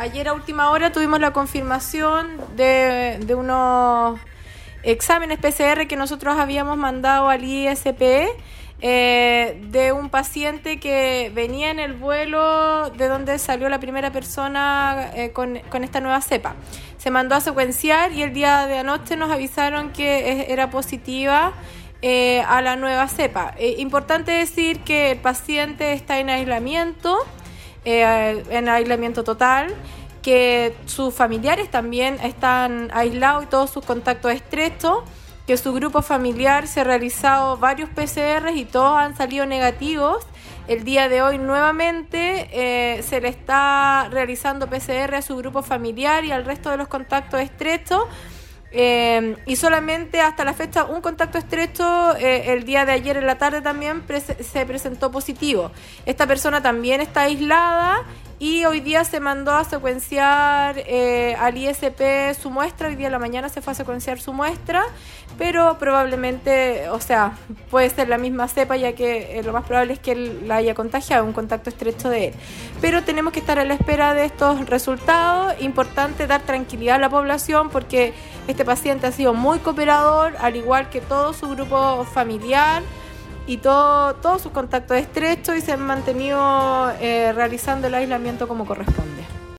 ayer a última hora tuvimos la confirmación de unos exámenes PCR que nosotros habíamos mandado al ISP de un paciente que venía en el vuelo de donde salió la primera persona con esta nueva cepa. Se mandó a secuenciar y el día de anoche nos avisaron que era positiva a la nueva cepa. Importante decir que el paciente está en aislamiento total, que sus familiares también están aislados y todos sus contactos estrechos, que su grupo familiar se ha realizado varios PCR y todos han salido negativos. El día de hoy nuevamente se le está realizando PCR a su grupo familiar y al resto de los contactos estrechos. Y solamente hasta la fecha un contacto estrecho el día de ayer en la tarde también se presentó positivo. Esta persona también está aislada y hoy día se mandó a secuenciar al ISP su muestra. Hoy día en la mañana se fue a secuenciar su muestra, pero probablemente, puede ser la misma cepa, ya que lo más probable es que él la haya contagiado, un contacto estrecho de él. Pero tenemos que estar a la espera de estos resultados. Importante dar tranquilidad a la población porque este paciente ha sido muy cooperador, al igual que todo su grupo familiar y todos sus contactos estrechos, y se han mantenido realizando el aislamiento como corresponde.